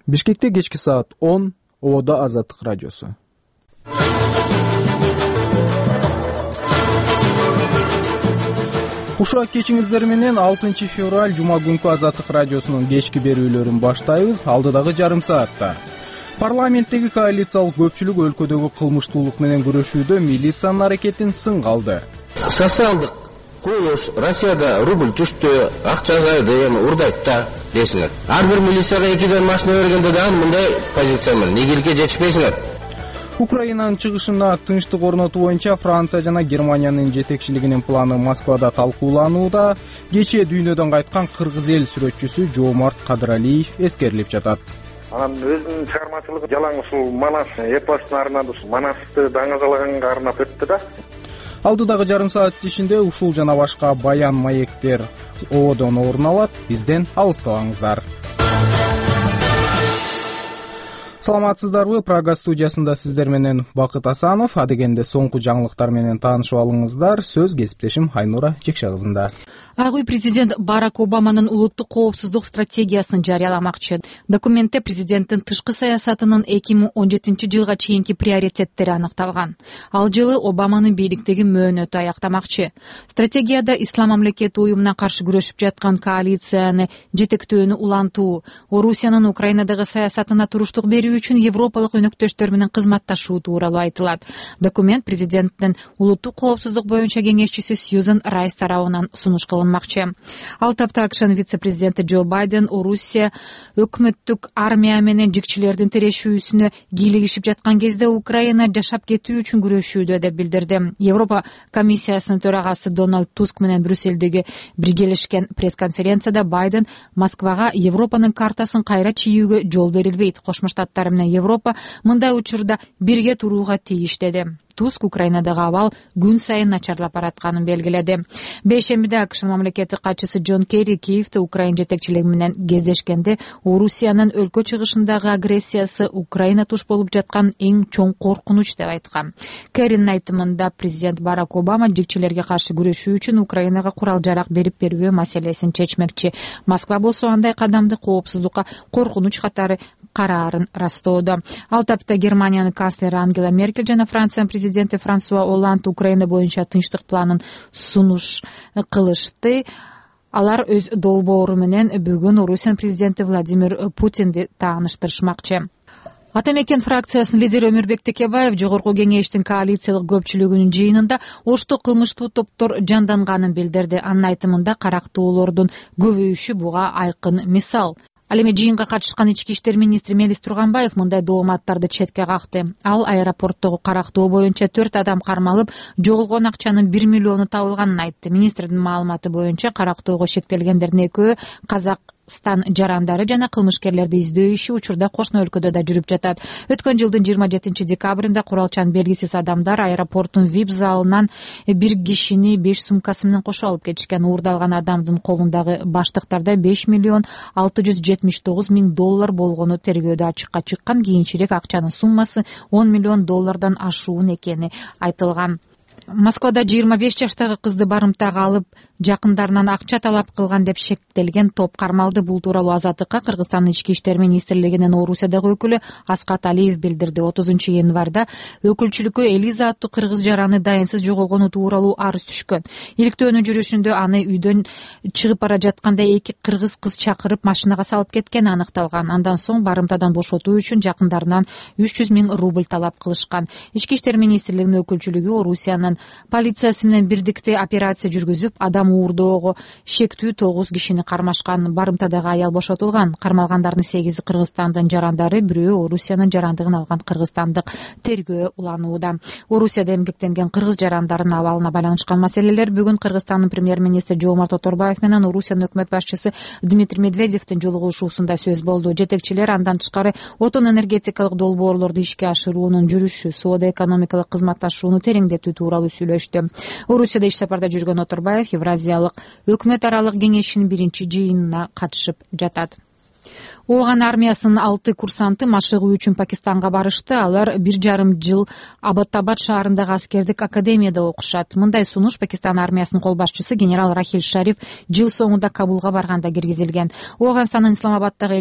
Бишкекте кечки саат 10, Ободо Азаттык радиосу. Кушак кечиңиздер менен 6 февраль жума күнкү Азаттык радиосунун кечки берүүлөрүн баштайбыз. Алдыдагы жарым саатта парламенттеги коалициялык көпчүлүк өлкөдөгү кылмыштуулук менен күрөшүүдө милициянын аракетин сынга алды. Социалдык кулуш Россияда рубль түштү, акча азайды, эми урдайт да десиңер. Ар бир милицияга 2 машина бергенде да мындай позиция менен игиликке жетишпейсиңер. Украинанын чыгышына тынчтык орнотуу боюнча Франция жана Германиянын жетекчилигинин планы Москвада талкууланууда. Кечээ дүйнөдөн кайткан кыргыз эл сүрөтчүсү Жоомарт Кадыралиев эскерилип жатат. Анан өзүнүн чыгармачылыгы жалаң ушул Манас эпостун арнап Манасты даңазалаганга арнап өттү да. Алдыдагы жарым саат ичинде ушул жана башка баян маектер Ободон орун алат. Бизден алыстабаңыздар. Саламатсыздарбы? Прага студиясында сиздер менен Бакыт Асанов. Адегенде соңку жаңылыктар менен таанышып алыңыздар. Сөз кесиптешим Айнура Жекшагызында. Ак үй президент Барак Обаманын улуттук коопсуздук стратегиясын жарыяламакчы. Документте президенттин тышкы саясатынын 2017 жылга чейинки приоритеттери аныкталган. Ал жылы Обаманын бийликтеги мөөнөтү аяктамакчы. Стратегияда ислам мамлекети уюмуна каршы күрөшүп жаткан коалицияны жетектөөнү улантуу, Орусиянын Украинадагы саясатына туруштук берүү үчүн европалык өнөктөштөр менен кызматташуу тууралуу айтылат. Документ президенттин улуттук коопсуздук боюнча кеңешчиси Сьюзан Райс тарабынан сунуш кылынмакчы. Ал тапта АКШнын вице-президенти Джо Байден Орусия өкмөттүк армия менен жикчилердин тирешүүсүнө кийлигишип жаткан кезде Украина жашап кетүү үчүн күрөшүүдө деп билдирди. Европа комиссиясынын төрагасы Дональд Туск менен Брюсселдеги биргелешкен пресс-конференцияда Байден Москвага Европанын картасын кайра чийүүгө жол берилбейт. Кошмо Штаттар менен Европа мындай учурда бирге турууга тийиш деди. Туск Украинадагы абал күн сайын начарлап баратканын белгиледи. Бейшембиде АКШнын мамлекеттик катчысы Джон Керри Киевде Украина жетекчилиги менен кездешкенде Орусиянын өлкө чыгышындагы агрессиясы Украина туш болуп жаткан эң чоң коркунуч деп айткан. Керринин айтымында президент Барак Обама жикчилерге каршы күрөшүү үчүн Украинага курал-жарак берип бербөө маселесин чечмекчи. Москва болсо андай кадамды коопсуздукка коркунуч катары караарын растоодо. Ал тапта Германиянын канцлери Ангела Меркель жана Франциянын президенти Франсуа Олланд Украина боюнча тынчтык планын сунуш кылышты. Алар өз долбоору менен бүгүн Орусиянын президенти Владимир Путинди тааныштырышмакчы. Ата мекен фракциясынын лидери Өмүрбек Текебаев жогорку кеңештин коалициялык көпчүлүгүнүн жыйынында ошто кылмыштуу топтор жанданганын билдирди. Анын айтымында карактоолордун көбөйүшү буга айкын мисал. Ал эми жыйынга катышкан ички иштер министри Мелис Турганбаев мындай дооматтарды четке какты. Ал аэропорттогу карактоо боюнча 4 адам кармалып, жоголгон акчанын 1 миллиону табылганын айтты. Министрдин маалыматы боюнча карактоого шектелгендердин экөө Казакстан жарандары жана кылмышкерлерди издөө иши учурда кошмо өлкөдө да жүрүп жатат. Өткөн жылдын 27 декабрында куралчан белгисиз адамдар аэропорттун VIP залынан бир кишини 5 сумкасы менен кошо алып кетишкен. Уурдалган адамдын колундагы баштыктарда 5 миллион 679 миң доллар болгону тергөөдө ачыкка чыккан. Кийинчерээк акчанын суммасы 10 миллион доллардан ашуун экени айтылган. Москвада 25 жаштагы кызды барымтага алып, жакындарынан акча талап кылган деп шектелген топ кармалды. Бул тууралуу Азаттыкка Кыргызстандын ички иштер министрлигинин Орусиядагы өкүлү Аскат Алиев билдирди. 30 январда өкүлчүлүккө Элиза аттуу кыргыз жараны дайынсыз жоголгону тууралуу арыз түшкөн. Иликтөөнүн жүрүшүндө аны үйдөн чыгып бара жатканда 2 кыргыз кыз чакырып машинага салып кеткени аныкталган. Андан соң барымтадан бошотуу үчүн жакындарынан 300 миң рубль талап кылышкан. Ички иштер министрлигинин өкүлчүлүгү Орусиянын полициясы менен бирдикте операция жүргүзүп, адам уурдоого шектүү 9 кишини кармашкан. Барымтадагы аял бошотулган. Кармалгандардын 8-и Кыргызстандын жарандары, бирөө Орусиянын жарандыгын алган кыргызстандык тергөө уланууда. Орусияда эмгектенген кыргыз жарандарынын абалына байланышкан маселелер бүгүн Кыргызстандын премьер-министри Жоомарт Оторбаев менен Орусиянын өкмөт башчысы Дмитрий Медведевдин жолугушуусунда сөз болду. Жетекчилер андан тышкары отун энергетикалык долбоорлорду ишке ашыруунун жүрүшү, соода-экономикалык кызматташууну тереңдетүү тууралуу сүйлөштү. Орусияда иш сапарда жүргөн Оторбаев Евразиялык өкмөт аралык кеңешинин биринчи жыйынына катышып жатат. Ооган армиясынын 6 курсанты машыгуу үчүн Пакистанга барышты. Алар 1,5 жыл Абаттабад шаарындагы аскердик академияда окушат. Мындай сунуш Пакистан армиясынын кол башчысы генерал Рахил Шариф жыл соңунда Кабулга барганда киргизилген. Ооган Исламабаддагы